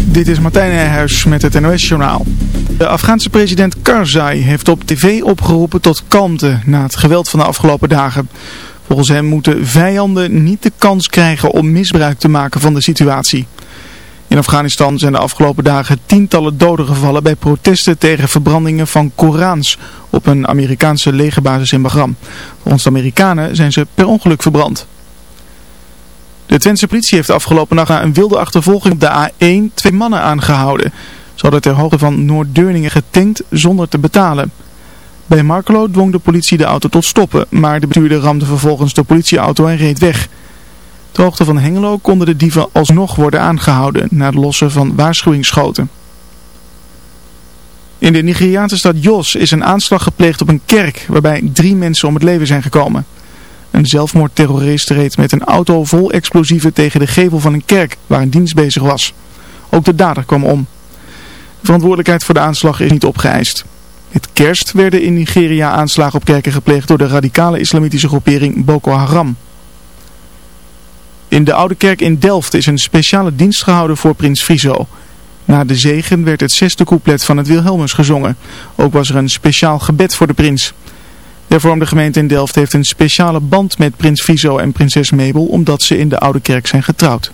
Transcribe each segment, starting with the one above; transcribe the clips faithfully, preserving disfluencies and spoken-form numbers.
Dit is Martijn Nijhuis met het N O S-journaal. De Afghaanse president Karzai heeft op tv opgeroepen tot kalmte na het geweld van de afgelopen dagen. Volgens hem moeten vijanden niet de kans krijgen om misbruik te maken van de situatie. In Afghanistan zijn de afgelopen dagen tientallen doden gevallen bij protesten tegen verbrandingen van Korans op een Amerikaanse legerbasis in Bagram. Volgens de Amerikanen zijn ze per ongeluk verbrand. De Twentse politie heeft de afgelopen nacht na een wilde achtervolging op de A één twee mannen aangehouden. Ze hadden ter hoogte van Noord-Deurningen getankt zonder te betalen. Bij Markelo dwong de politie de auto tot stoppen, maar de bestuurder ramde vervolgens de politieauto en reed weg. Ter hoogte van Hengelo konden de dieven alsnog worden aangehouden na het lossen van waarschuwingsschoten. In de Nigeriaanse stad Jos is een aanslag gepleegd op een kerk waarbij drie mensen om het leven zijn gekomen. Een zelfmoordterrorist reed met een auto vol explosieven tegen de gevel van een kerk waar een dienst bezig was. Ook de dader kwam om. De verantwoordelijkheid voor de aanslag is niet opgeëist. Met kerst werden in Nigeria aanslagen op kerken gepleegd door de radicale islamitische groepering Boko Haram. In de Oude Kerk in Delft is een speciale dienst gehouden voor prins Friso. Na de zegen werd het zesde couplet van het Wilhelmus gezongen. Ook was er een speciaal gebed voor de prins. De hervormde gemeente in Delft heeft een speciale band met prins Friso en prinses Mabel omdat ze in de Oude Kerk zijn getrouwd.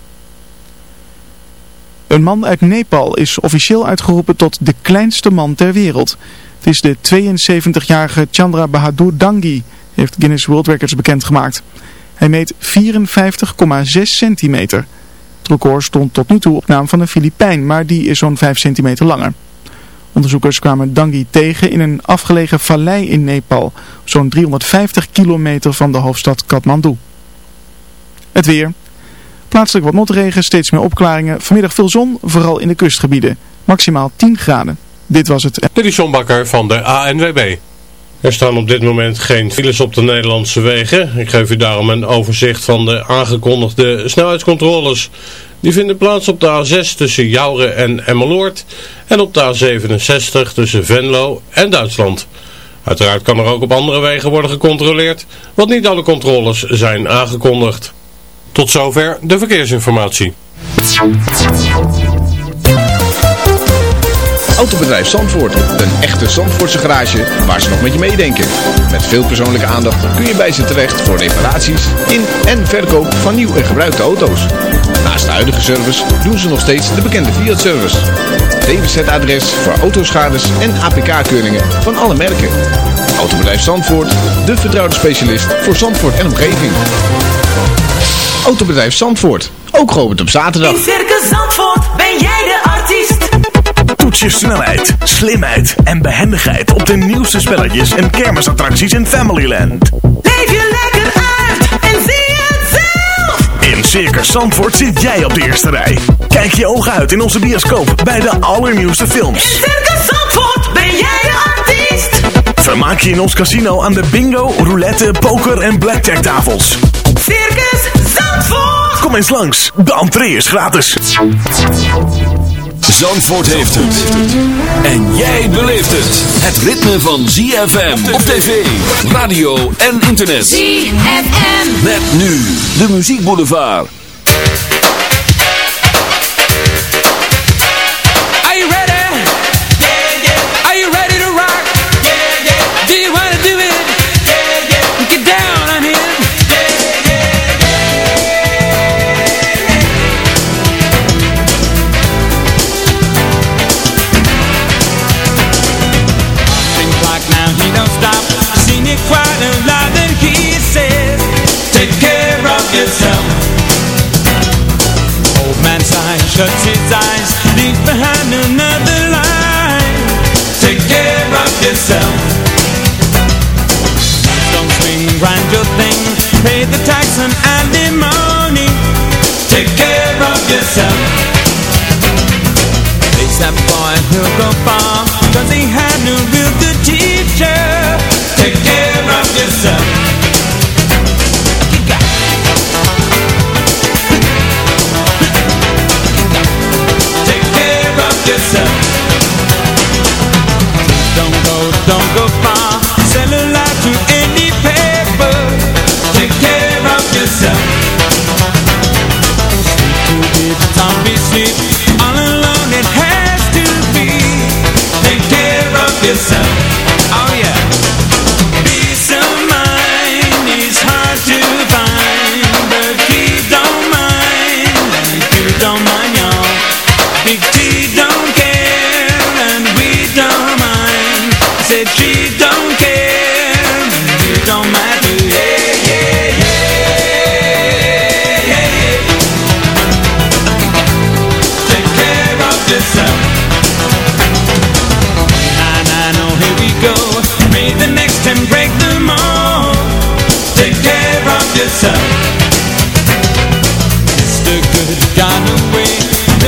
Een man uit Nepal is officieel uitgeroepen tot de kleinste man ter wereld. Het is de tweeënzeventigjarige Chandra Bahadur Dangi, heeft Guinness World Records bekendgemaakt. Hij meet vierenvijftig komma zes centimeter. Het record stond tot nu toe op naam van een Filipijn, maar die is zo'n vijf centimeter langer. Onderzoekers kwamen Dangi tegen in een afgelegen vallei in Nepal, zo'n driehonderdvijftig kilometer van de hoofdstad Kathmandu. Het weer. Plaatselijk wat motregen, steeds meer opklaringen. Vanmiddag veel zon, vooral in de kustgebieden. Maximaal tien graden. Dit was het. Dit is John Bakker van de A N W B. Er staan op dit moment geen files op de Nederlandse wegen. Ik geef u daarom een overzicht van de aangekondigde snelheidscontroles. Die vinden plaats op de A zes tussen Jouren en Emmeloord en op de A zevenenzestig tussen Venlo en Duitsland. Uiteraard kan er ook op andere wegen worden gecontroleerd, want niet alle controles zijn aangekondigd. Tot zover de verkeersinformatie. Autobedrijf Zandvoort, een echte Zandvoortse garage waar ze nog met je meedenken. Met veel persoonlijke aandacht kun je bij ze terecht voor reparaties in en verkoop van nieuw en gebruikte auto's. Naast de huidige service doen ze nog steeds de bekende Fiat-service. T V Z-adres voor autoschades en A P K-keuringen van alle merken. Autobedrijf Zandvoort, de vertrouwde specialist voor Zandvoort en omgeving. Autobedrijf Zandvoort, ook geopend op zaterdag. In Circus Zandvoort ben jij de artiest. Toets je snelheid, slimheid en behendigheid op de nieuwste spelletjes en kermisattracties in Familyland. Leef je lekker uit en zie het zelf. In Circus Zandvoort zit jij op de eerste rij. Kijk je ogen uit in onze bioscoop bij de allernieuwste films. In Circus Zandvoort ben jij de artiest. Vermaak je in ons casino aan de bingo, roulette, poker en blackjack tafels. Circus Zandvoort. Kom eens langs, de entree is gratis. Zandvoort heeft het. En jij beleeft het. Het ritme van Z F M op tv, radio en internet. Z F M. Met nu de muziekboulevard. Are you ready? Yeah, yeah. Are you ready to rock? Yeah, yeah. Do you wanna do it? Yeah, yeah. Get down on it. Quite a lot that he said. Take care of yourself. Old man's eye shuts his eyes, leaves behind another line. Take care of yourself. Don't swing, grind your thing, pay the tax and alimony. Take care of yourself. Face that boy, he'll go far, cause he had no real good teacher. Take care of yourself. Take care of yourself. Don't go, don't go far. Sell a lot to any paper. Take care of yourself. Sleep to the zombie sleep all alone don't mind y'all. Big T don't care and we don't mind. I said G don't care and we don't mind too. Yeah, yeah, yeah, yeah, yeah. Take care of yourself. Nah, nah, no, here we go. May the next ten break them all. Take care of yourself. Mister Good got away.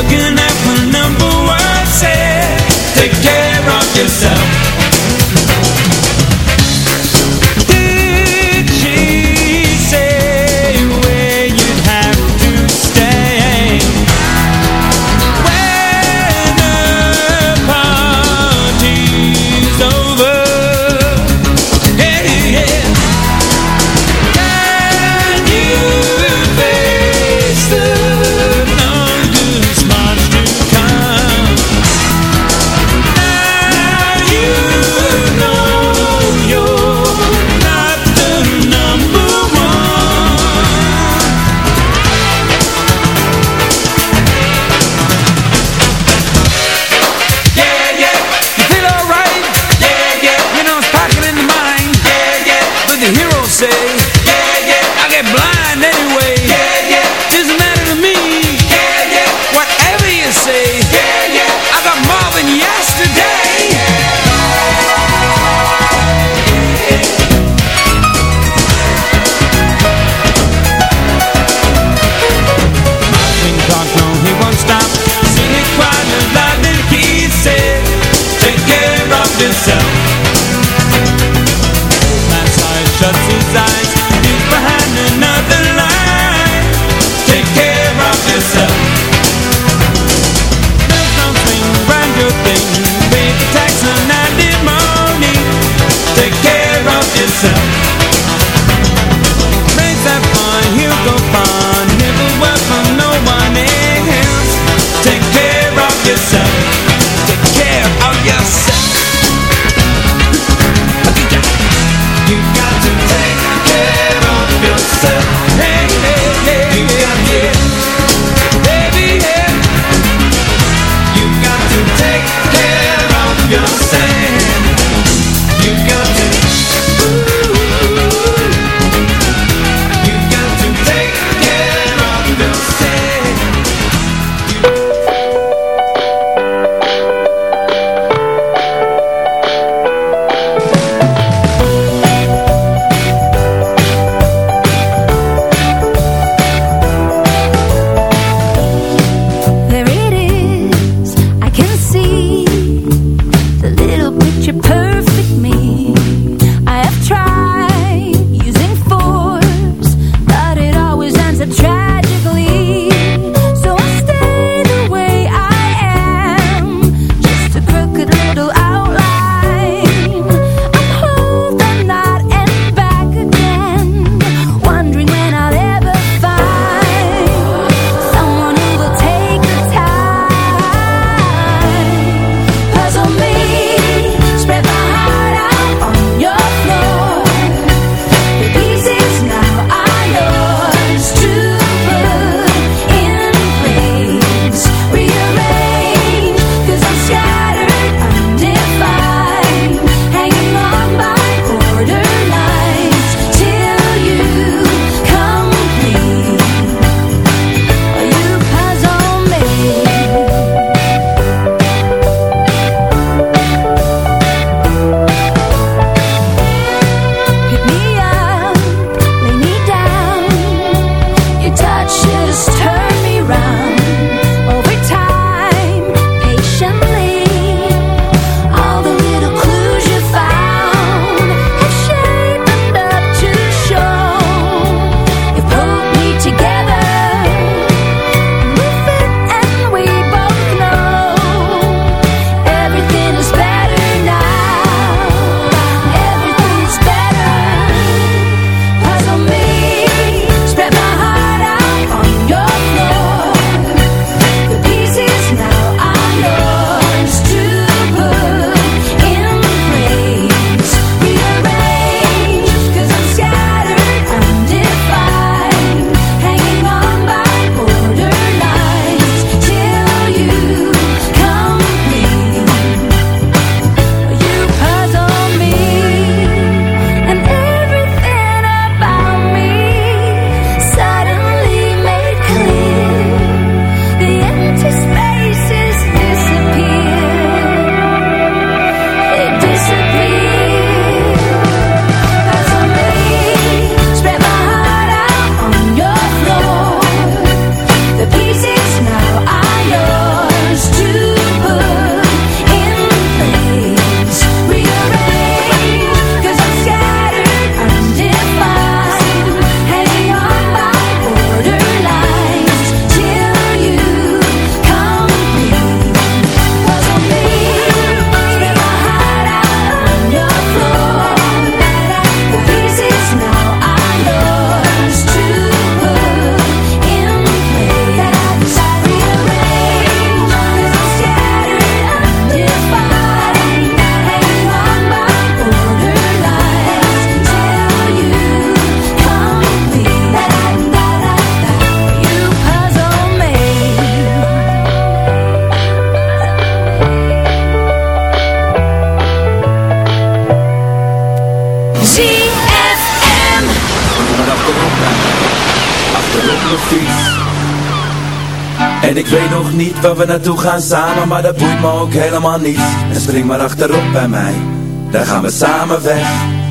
mijn fiets. En ik weet nog niet waar we naartoe gaan samen, maar dat boeit me ook helemaal niet. En spring maar achterop bij mij, daar gaan we samen weg.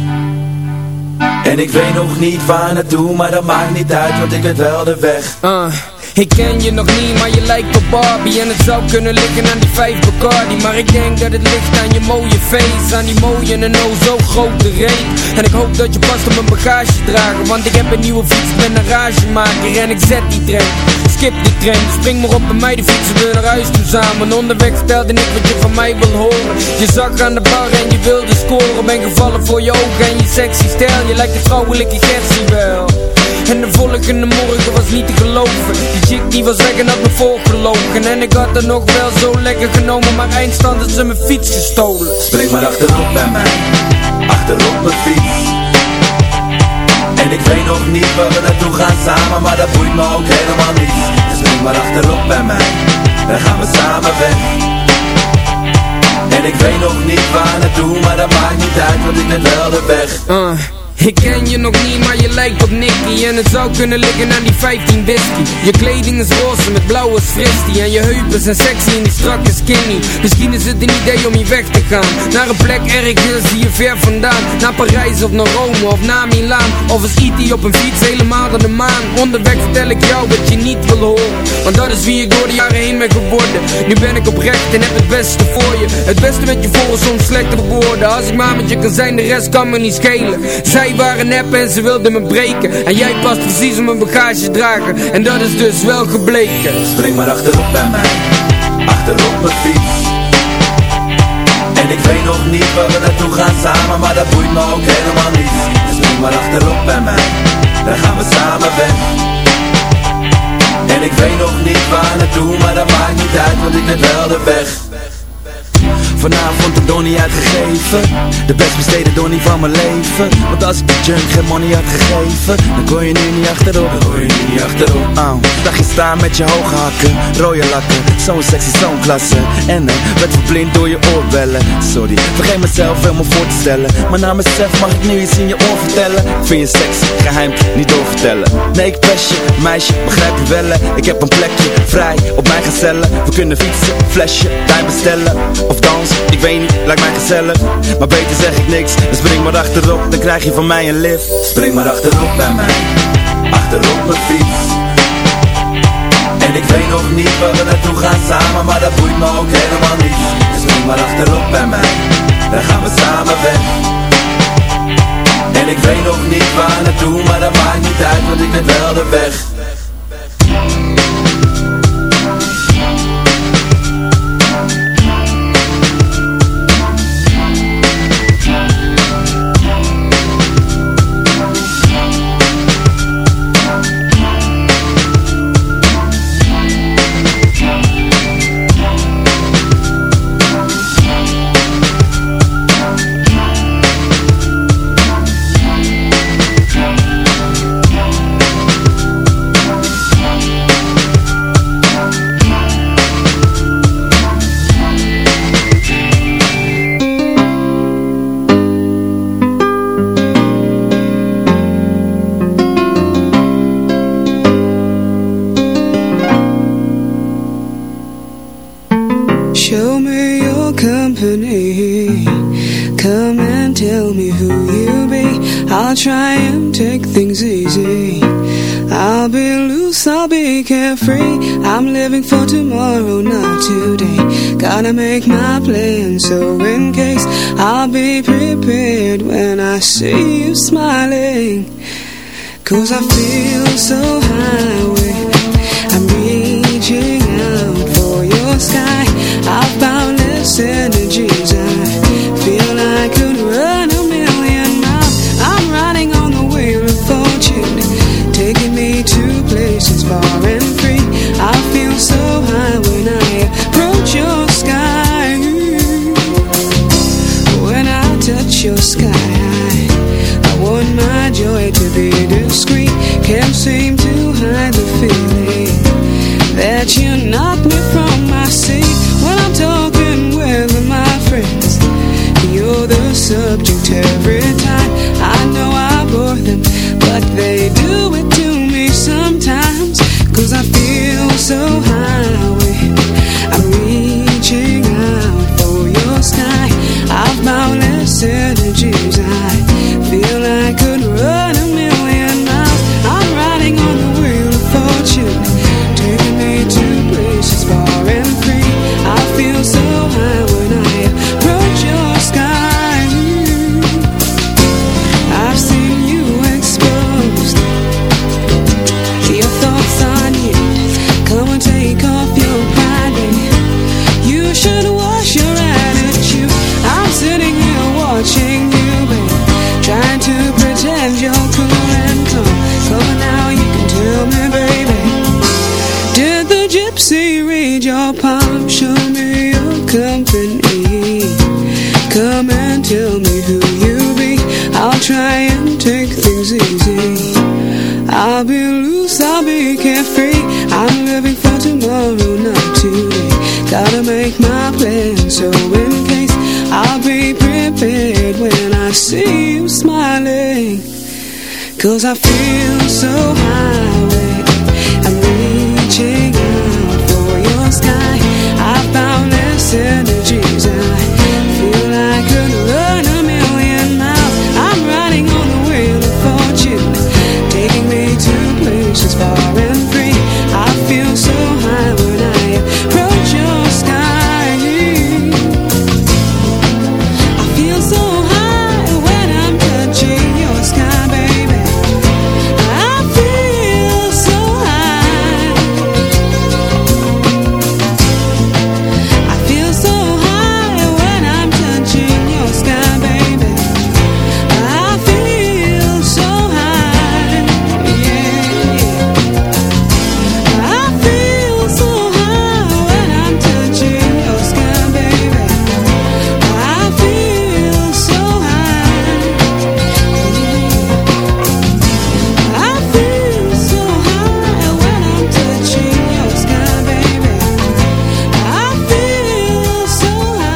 En ik weet nog niet waar naartoe, maar dat maakt niet uit, want ik weet wel de weg. Uh. Ik ken je nog niet, maar je lijkt op Barbie. En het zou kunnen liggen aan die vijf Bacardi. Maar ik denk dat het ligt aan je mooie face, aan die mooie en oh zo grote reet. En ik hoop dat je past op mijn bagage dragen, want ik heb een nieuwe fiets, ben een ragemaker. En ik zet die trein, skip die trein. Spring maar op bij mij, de fietsen we naar huis toe samen. Onderweg vertelde ik wat je van mij wil horen. Je zag aan de bar en je wilde scoren. Ben gevallen voor je ogen en je sexy stijl. Je lijkt een vrouwelijke Gertie wel. En de volgende morgen was niet te geloven. Die chick die was weg en had me voorgelogen. En ik had er nog wel zo lekker genomen, maar eindstand had ze mijn fiets gestolen. Spring maar achterop bij mij, achterop mijn fiets. En ik weet nog niet waar we naartoe gaan samen, maar dat boeit me ook helemaal niet. Spring maar achterop bij mij, dan gaan we samen weg. En ik weet nog niet waar naartoe, maar dat maakt niet uit, want ik ben wel de weg. Uh. Ik ken je nog niet, maar je lijkt op Nicky. En het zou kunnen liggen aan die vijftien whisky. Je kleding is roze met blauwe fristie. En je heupen zijn sexy en die strakke skinny. Misschien is het een idee om hier weg te gaan, naar een plek ergens hier ver vandaan. Naar Parijs of naar Rome of naar Milaan. Of als E T op een fiets helemaal naar de maan. Onderweg vertel ik jou wat je niet wil horen, want dat is wie ik door de jaren heen ben geworden. Nu ben ik oprecht en heb het beste voor je. Het beste met je voor is soms slechte woorden. Als ik maar met je kan zijn, de rest kan me niet schelen. Zij waren nep en ze wilden me breken. En jij past precies op mijn bagage dragen. En dat is dus wel gebleken. Spring maar achterop bij mij, achterop mijn fiets. En ik weet nog niet waar we naartoe gaan samen, maar dat boeit me ook helemaal niet. Spring maar achterop bij mij, dan gaan we samen weg. En ik weet nog niet waar naartoe, maar dat maakt niet uit, want ik weet wel de weg. Vanavond de donnie uitgegeven, de best besteden donnie van mijn leven. Want als ik de junk geen money had gegeven, dan kon je nu niet achterop, dan kon je nu niet achterop. Oh, zag je staan met je hoge hakken, rode lakken, zo'n sexy, zo'n klasse. En uh, werd verblind door je oorbellen. Sorry, vergeet mezelf helemaal voor te stellen, maar na mezelf mag ik nu iets in je oor vertellen. Ik vind je sexy, geheim, niet doorvertellen. Nee, ik pest je, meisje, begrijp je wel. Ik heb een plekje, vrij, op mijn gezellen. We kunnen fietsen, flesje, wijn bestellen of dansen. Ik weet niet, lijkt mij gezellig, maar beter zeg ik niks. Dus spring maar achterop, dan krijg je van mij een lift. Spring maar achterop bij mij, achterop mijn fiets. En ik weet nog niet waar we naartoe gaan samen, maar dat boeit me ook helemaal niet. Dus spring maar achterop bij mij, dan gaan we samen weg. En ik weet nog niet waar naartoe, maar dat maakt niet uit, want ik weet wel de weg. I'll try and take things easy. I'll be loose, I'll be carefree. I'm living for tomorrow, not today. Gotta make my plan, so in case I'll be prepared when I see you smiling. Cause I feel so high, I'm reaching out for your sky. I've boundless energies, I feel I could run a million miles. I'm riding on the wheel of fortune, taking me to places far and free. I feel so high when I approach your sky. When I touch your sky, I want my joy to be discreet. Can't seem to hide the feeling your palm, show me your company. Come and tell me who you be. I'll try and take things easy. I'll be loose, I'll be carefree. I'm living for tomorrow, not today. Gotta make my plan, so in case I'll be prepared when I see you smiling. Cause I feel so high when I'm reaching out for your sky. I found this energies and I feel I could run a million miles. I'm riding on the wheel of fortune, taking me to places far and free. I feel so high when I approach your sky. I feel so high when I'm touching your sky, baby. I feel so high. I feel so high when I'm touching your sky, baby. I feel so high, yeah, yeah. I feel so high when I'm touching your sky, baby. I feel so high, yeah. I feel so high when I'm touching your sky, baby. I feel so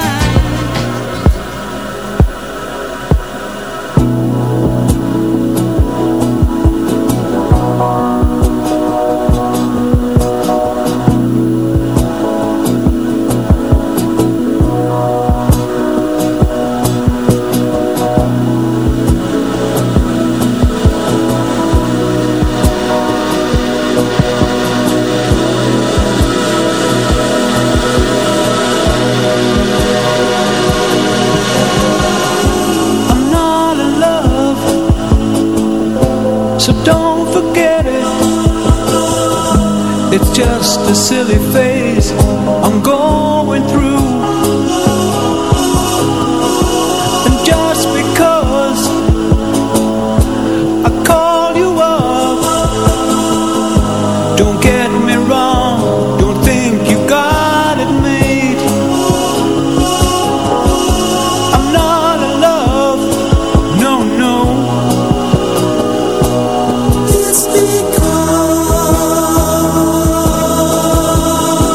I'm not in love, so don't forget it. It's just a silly phase I'm going through. And just because I call you up, don't get me wrong, don't think you got it made. I'm not in love, no, no. It's because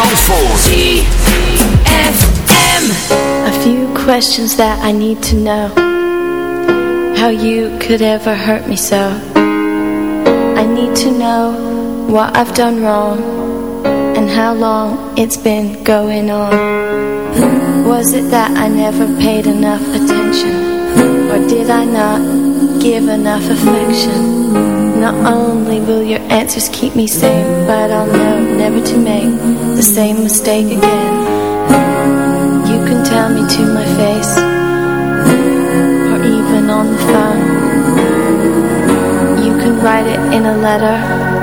Zandvoort. Z F M. A few questions that I need to know. How you could ever hurt me so. I need to know what I've done wrong and how long it's been going on. Was it that I never paid enough attention, or did I not give enough affection? Not only will your answers keep me sane, but I'll know never to make the same mistake again. You can tell me to my face, or even on the phone. You can write it in a letter.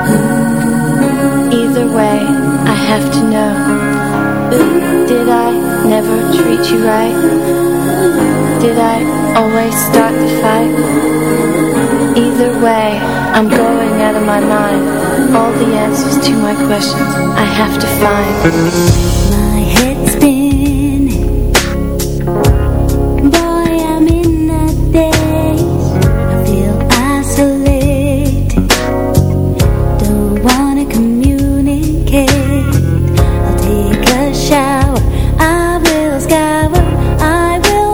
Either way, I have to know. Did I never treat you right? Did I always start the fight? Either way, I'm going out of my mind. All the answers to my questions I have to find. My head's spinning. Boy, I'm in a daze. I feel isolated. Don't wanna communicate. I'll take a shower. I will scour. I will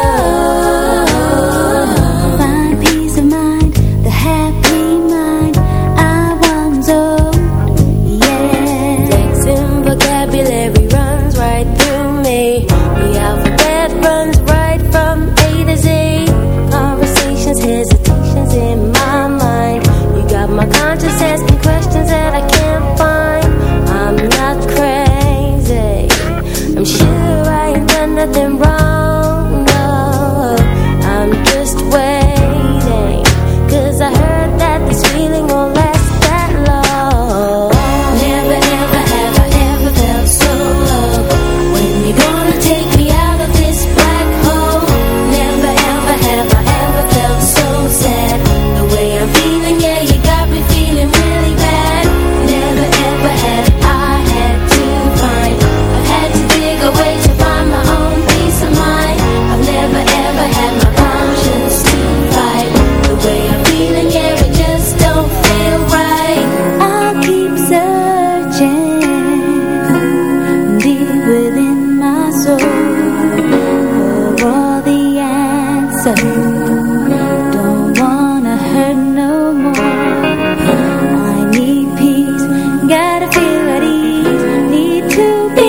run. Find peace of mind. The happy mind I once owned. Yeah. Text and vocabulary runs right through me. The alphabet runs right from A to Z. Conversations, hesitations in my mind. You got my conscience asking questions that I can't find. I'm not crazy. I'm sure I ain't done nothing wrong. No, I'm just waiting. Cause I heard that this feeling won't last that long. Never, ever, have I ever felt so low. When you gonna take me out of this black hole? Never, ever, have I ever felt so sad. The way I'm feeling, yeah, you got me feeling really bad. Never, ever had I had to find. I've had to dig away to find my own peace of mind. I've never, ever had my conscience to fight. The way I'm feeling, yeah, it just don't feel right. I'll keep searching deep within my soul for all the answers. Don't wanna hurt no more. I need peace, gotta feel at ease. Need to be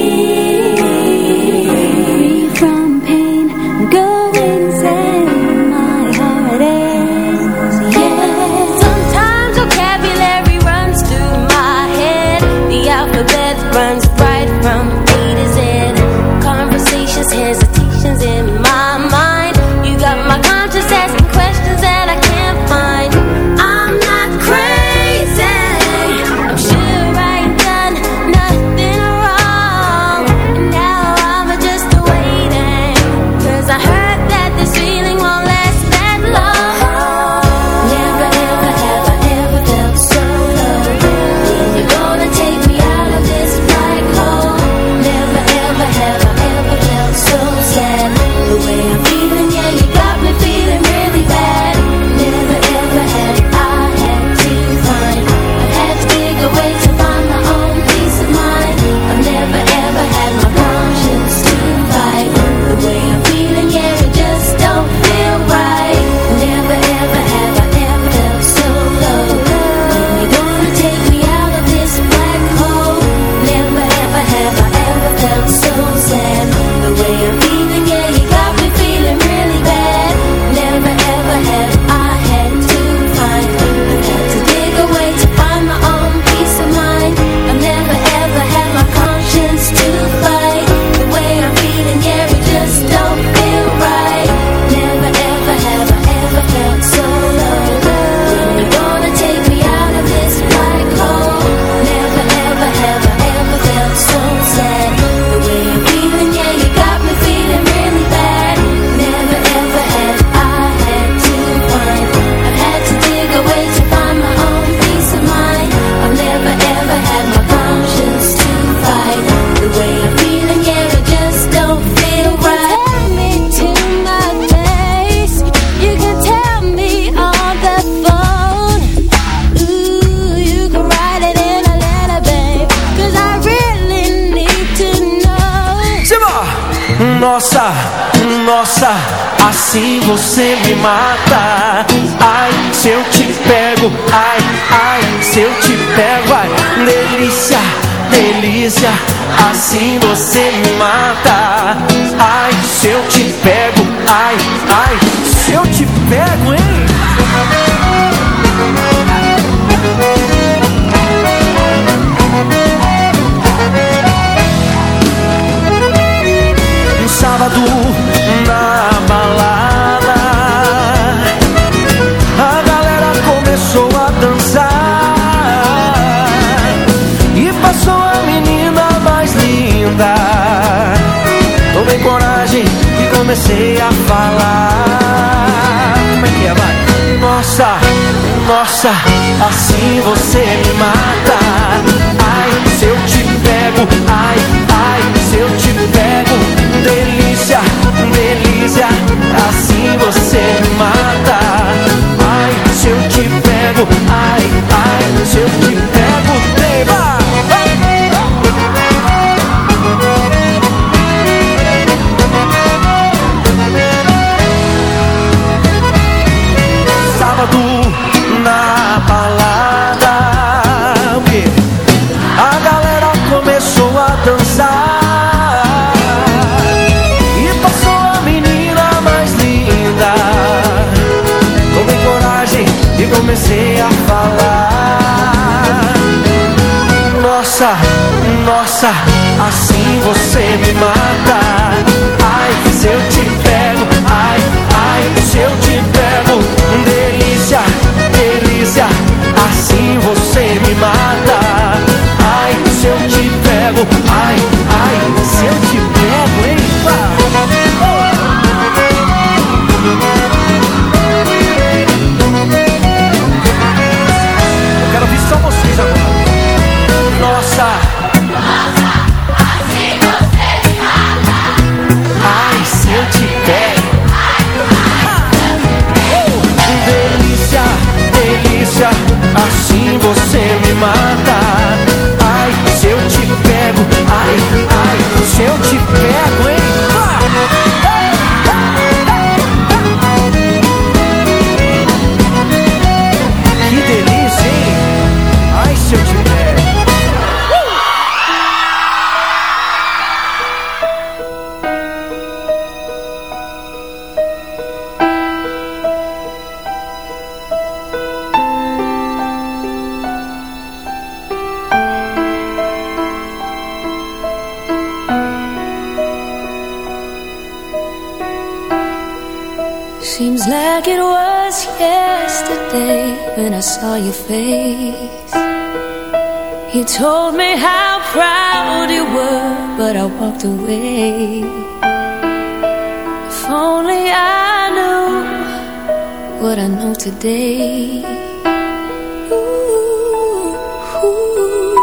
free from pain, go insane. My heart is, yeah. Sometimes vocabulary runs through my head. The alphabet runs right from A to Z. Conversations, hesitations in my mind. You got my conscience asking questions that I can't find. I'm not crazy. I'm sure I ain't done nothing wrong. And now I'm just waiting. Cause I heard that this feeling won't last that long. Never, ever, have I ever felt so low. When you gonna take me out of this black Nossa, nossa, assim você me mata. Ai, se eu te pego, ai, ai, se eu te pego, ai, delícia, delícia, assim você me mata. Ai, se eu te pego, ai, ai, se eu te pego, hein? Um sábado na balada, a galera começou a dançar e passou a menina mais linda. Tomei coragem e comecei a falar. Como é que é, vai? Nossa, nossa, assim você me mata. Ai, se eu te pego, ai, ai, se eu te pego, delícia, delícia, assim você me mata. Ai, se eu te pego, ai, ai, se eu te pego, deva. Sábado na balada, a galera começou a dançar e passou a menina mais linda. Tomei coragem e comecei a falar. Nossa, nossa, assim você me mata. Ai, se eu te pego, ai, ai, se eu te pego, delícia, delícia, assim você me mata. Ai, se eu te pego, ai, ai, se eu te pego, hein? Eu quero ouvir só vocês agora. Nossa, nossa, assim você me mata. Ai, se eu te pego, delícia, delícia, assim você me mata. Ai, se eu te pego, ai, ai, se eu te pego, hein? Que delícia, hein? Ai, se eu te pego. Seems like it was yesterday when I saw your face. You told me how proud you were, but I walked away. If only I knew what I know today. Ooh, ooh.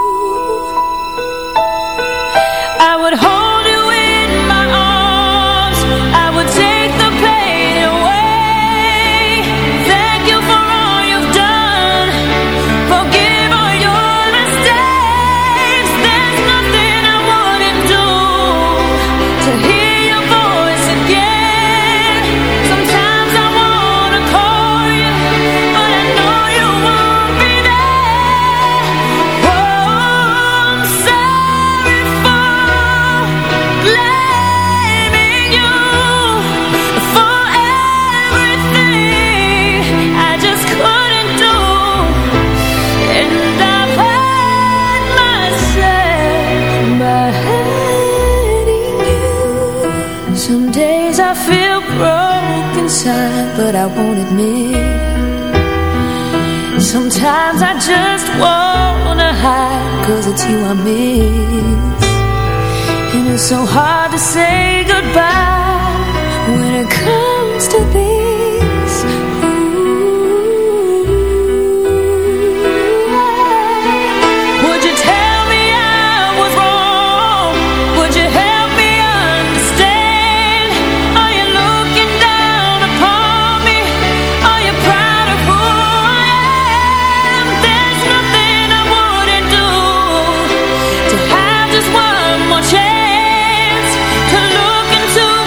I would hold you in my arms, I would take the pain away. Thank you for all you've done, forgive all your mistakes. There's nothing I wouldn't do to hear your voice again. Sometimes I wanna call you, but I know you won't be there. Oh, I'm sorry for blaming you for everything I just couldn't do. And I've hurt myself by hurting you. Some days I feel broken inside, but I won't admit. Sometimes I just wanna hide, cause it's you I miss. And it's so hard to say goodbye when it comes to this. Ooh. Would you tell me I was wrong? Would you help me understand? Are you looking down upon me? Are you proud of who I am? There's nothing I wouldn't do to have just one more chance to look into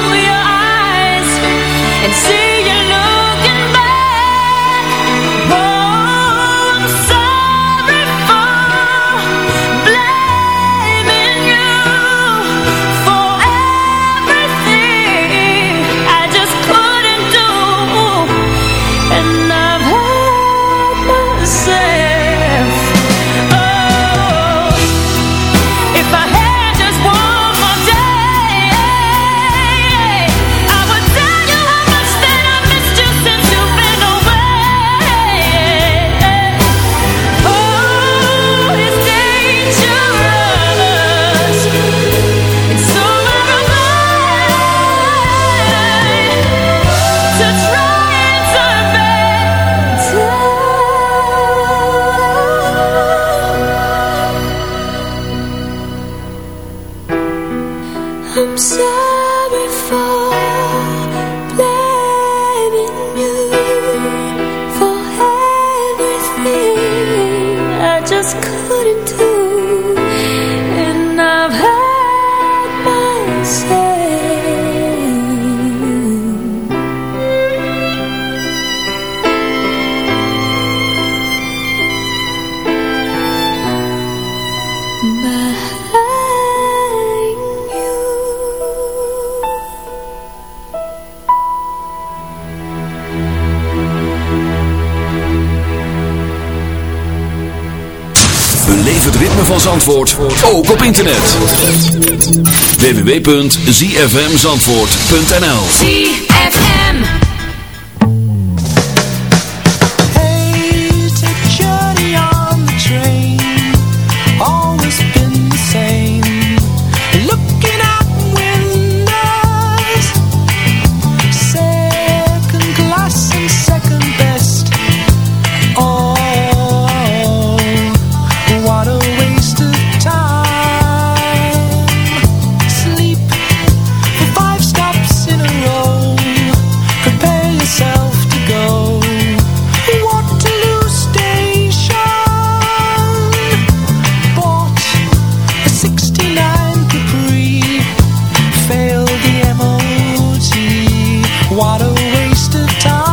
I'm sorry for blaming you for everything I just couldn't do, and I've had my say. Beleef het ritme van Zandvoort, ook op internet. w w w punt z f m zandvoort punt n l Z F M. Hey, take a journey on the train. Always been the same. Looking out windows. Second class and second best. Oh, what a waste of time. Sleep for five stops in a row. Prepare yourself to go. Waterloo Station. Bought a sixty-nine Capri. Failed the M O T. What a waste of time.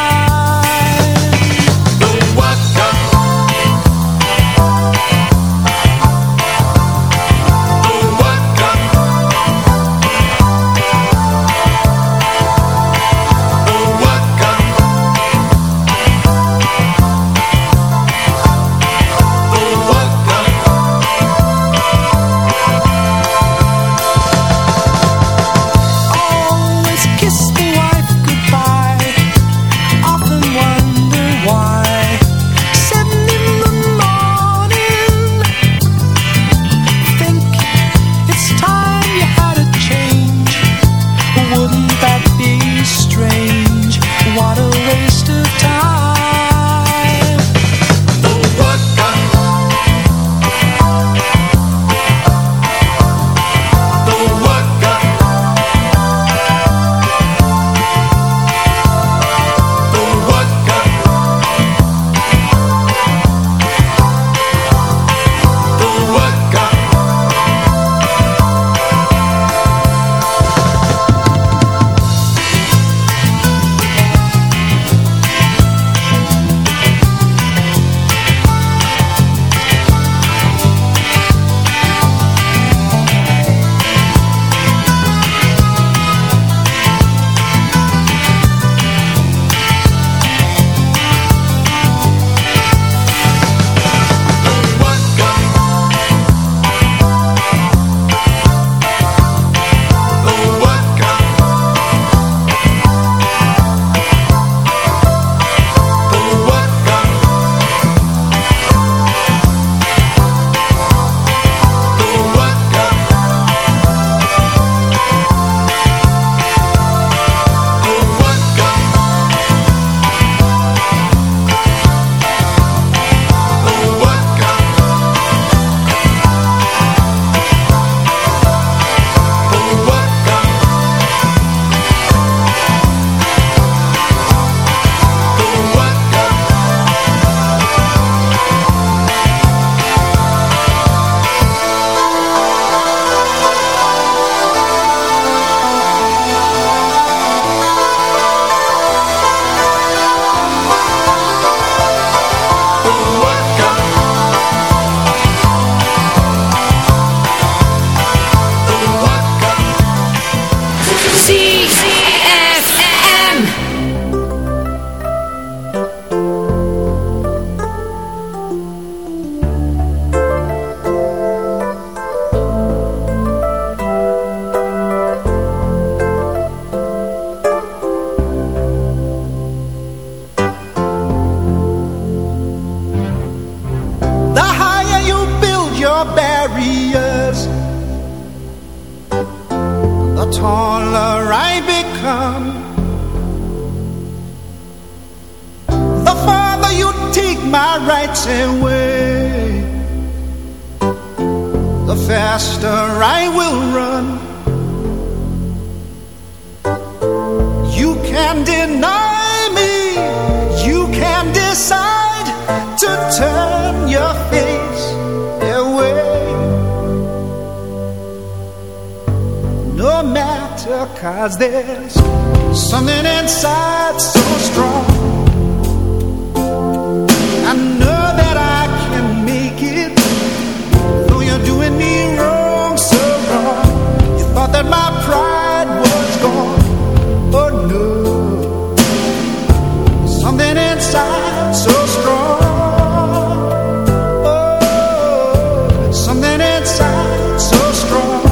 Always kiss the wife goodbye. Often wonder why. Seven in the morning. Think it's time you had a change. Wouldn't that be strange? What a waste of time. taller I become, the farther you take my rights away, the faster I will run. can deny me. You can decide to turn your face away. No matter, 'cause there's something inside so strong. I know that I can make it, though you're doing me wrong, so wrong. You thought that my pride was gone. Oh no, something inside so strong. Oh, something inside so strong.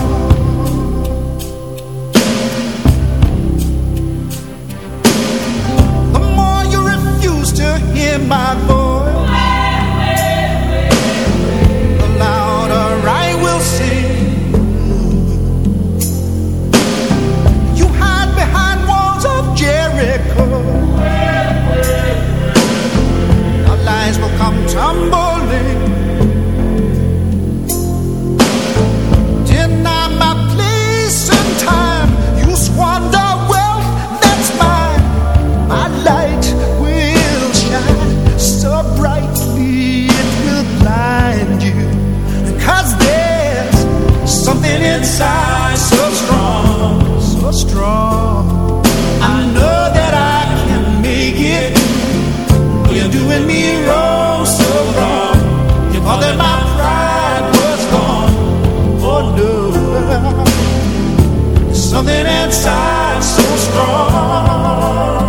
The more you refuse to hear my voice, come tumbling. Deny my place and time. You squander wealth that's mine. My light will shine so brightly it will blind you. 'Cause there's something inside so strong, so strong. I know that I can make it. You're doing me wrong, so wrong. You thought that my pride was gone. Oh no, something inside so strong.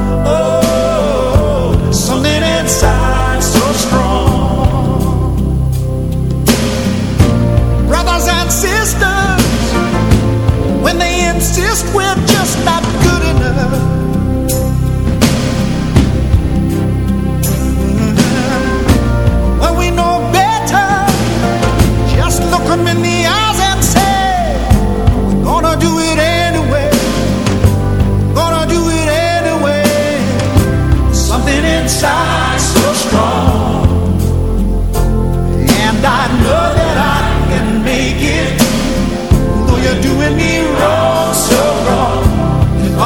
Oh, something inside so strong. Brothers and sisters, when they insist we're just not good enough, look them in the eyes and say, we're gonna do it anyway. Gonna do it anyway. Something inside so strong. And I know that I can make it. Though you're doing me wrong, so wrong.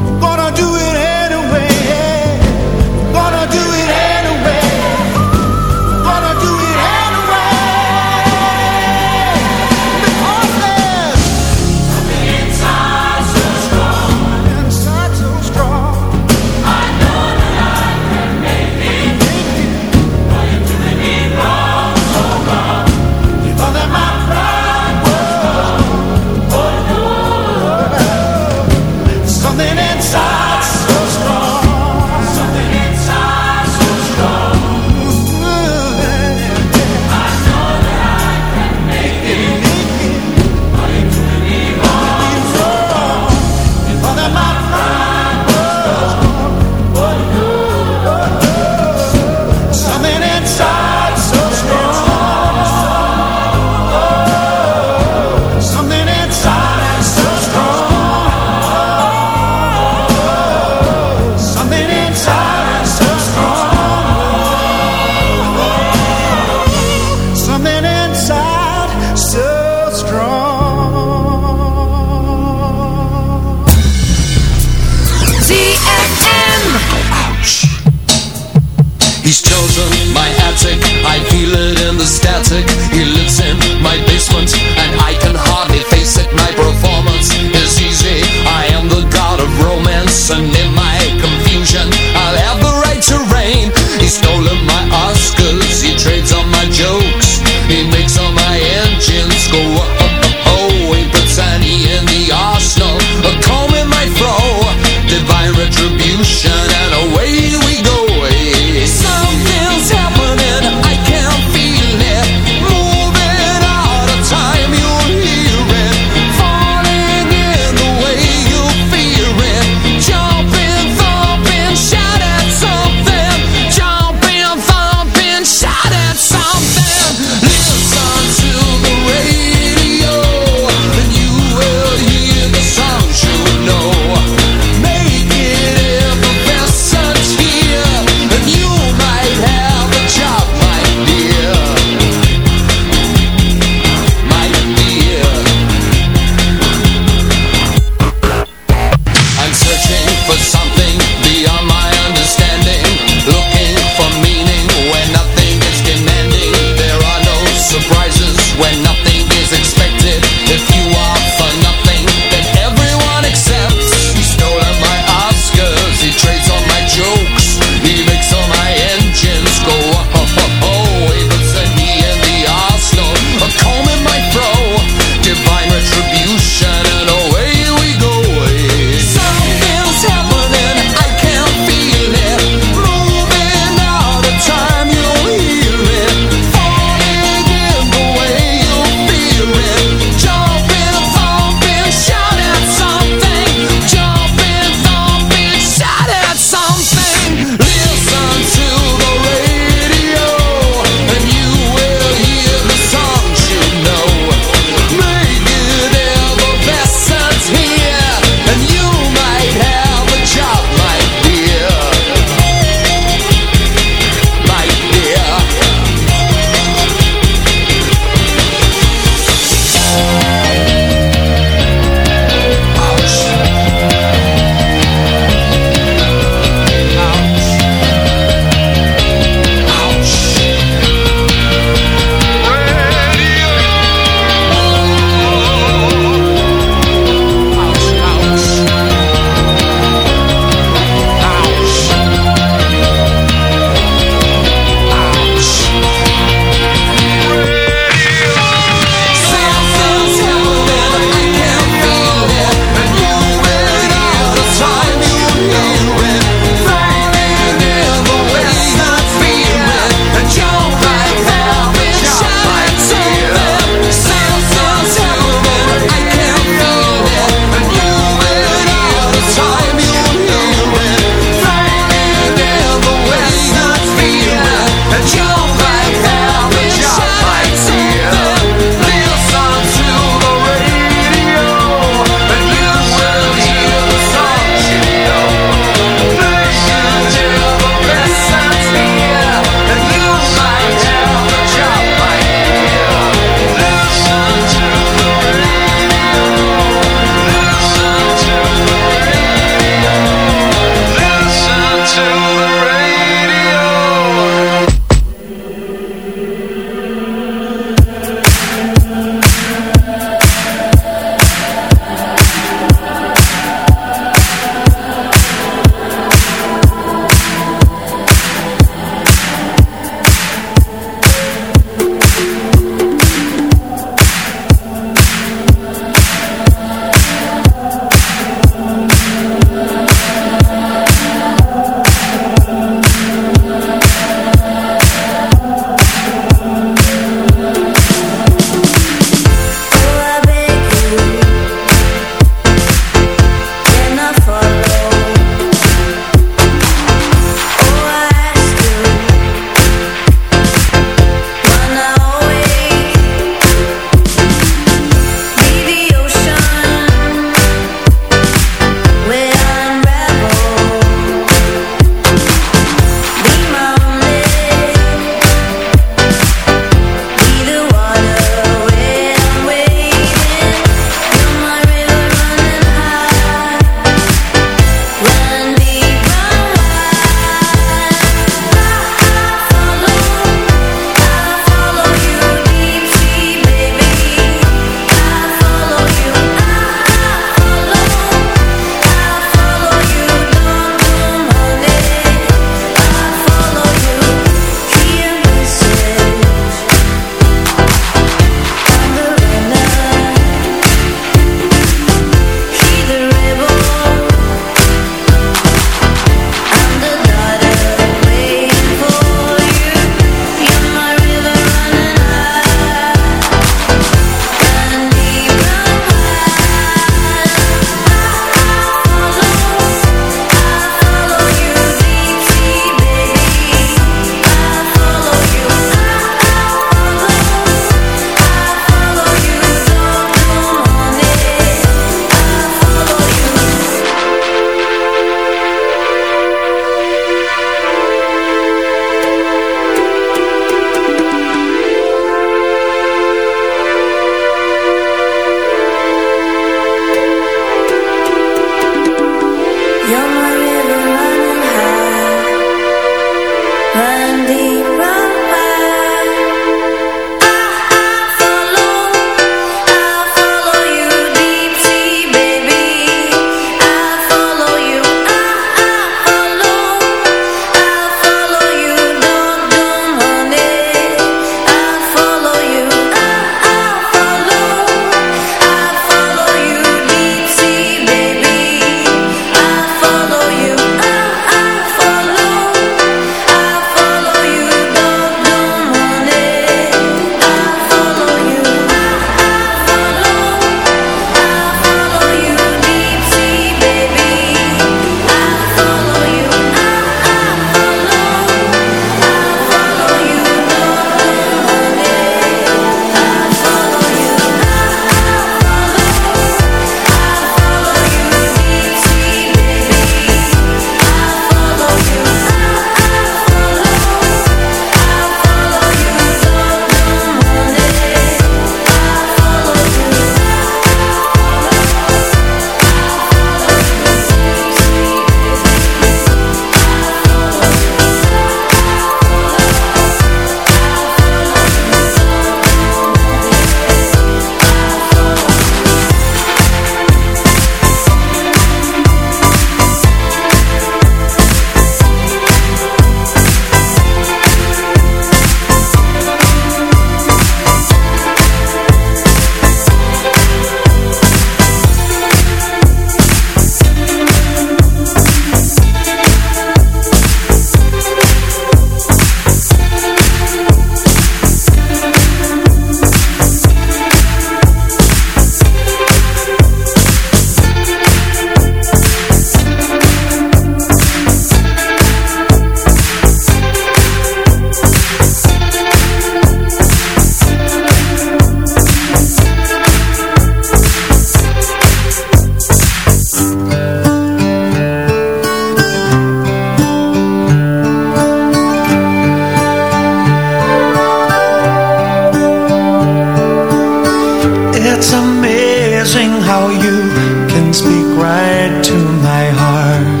It's amazing how you can speak right to my heart.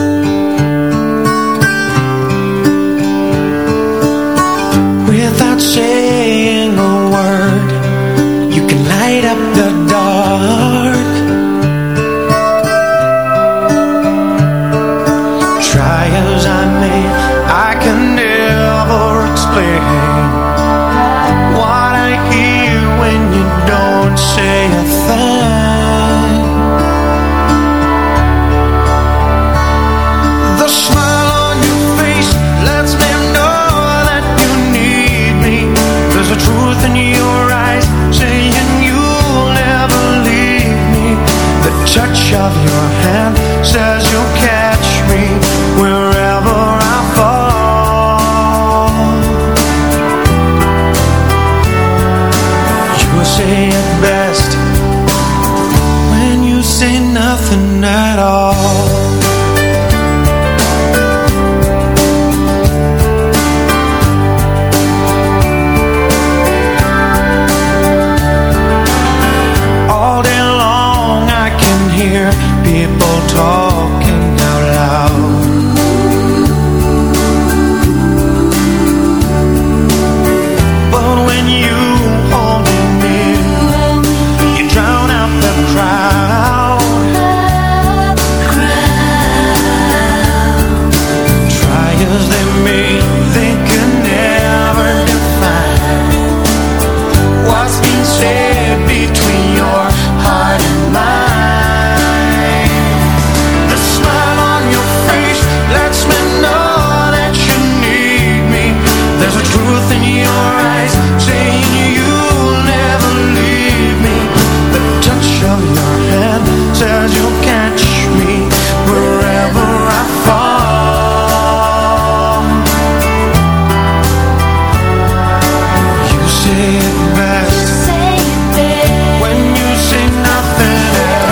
Without saying a word, you can light up the dark. Try as I may, I can never explain what I hear when you don't say a thing. The smile on your face lets me know that you need me. There's a truth in your eyes saying you'll never leave me. The touch of your hand says you'll catch me wherever I fall. You say it best when you say nothing at all. All day long I can hear people talking out loud. But when you hold me near, you drown out the crowd. Try as they may, they can never define what's being said between your heart and mine. The smile on your face lets me know that you need me. There's a truth in your eyes saying you'll never leave me. The touch of your hand says you'll catch me wherever I fall. You say it best when you say nothing at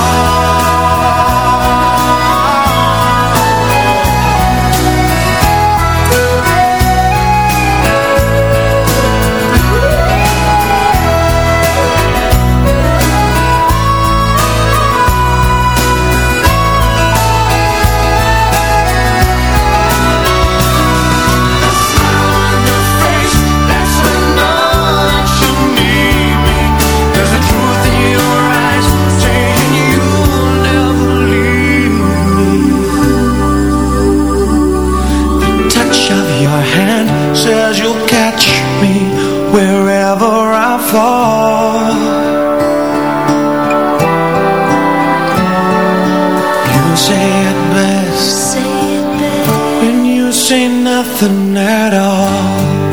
says you'll catch me wherever I fall. You say it best when you say nothing at all.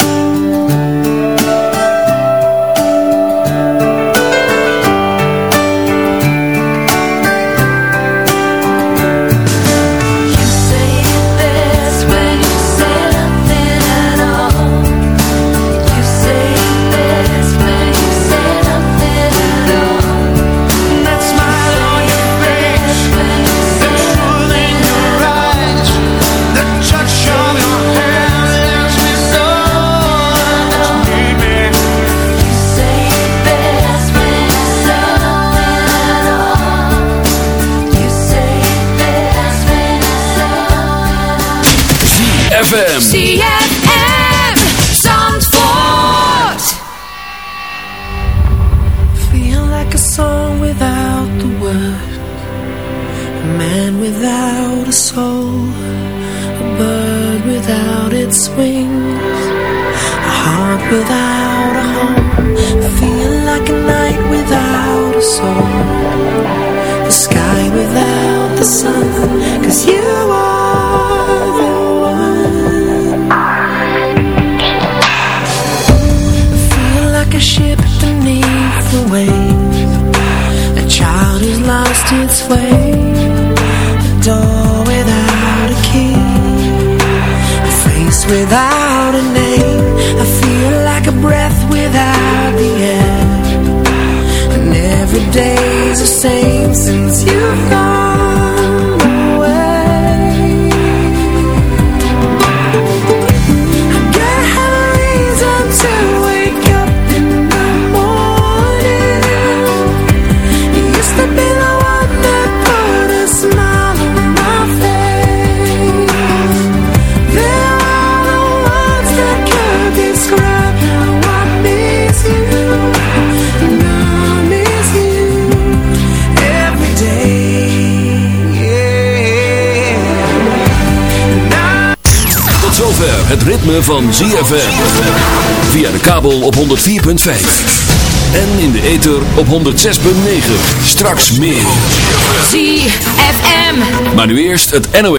C F M Zandvoort. Feel like a song without the word, a man without a soul, a bird without its wings, a heart without a home. Feel like a night without a soul, the sky without the sun, 'cause you are the a ship beneath the waves, a child who's lost its way, a door without a key, a face without a name. I feel like a breath without the air, and every day's the same since you've gone away. I gotta have a reason to wake up in the morning. zover het ritme van Z F M. Via de kabel op honderd vier punt vijf. En in de ether op honderd zes punt negen. Straks meer. Z F M. Maar nu eerst het N O S.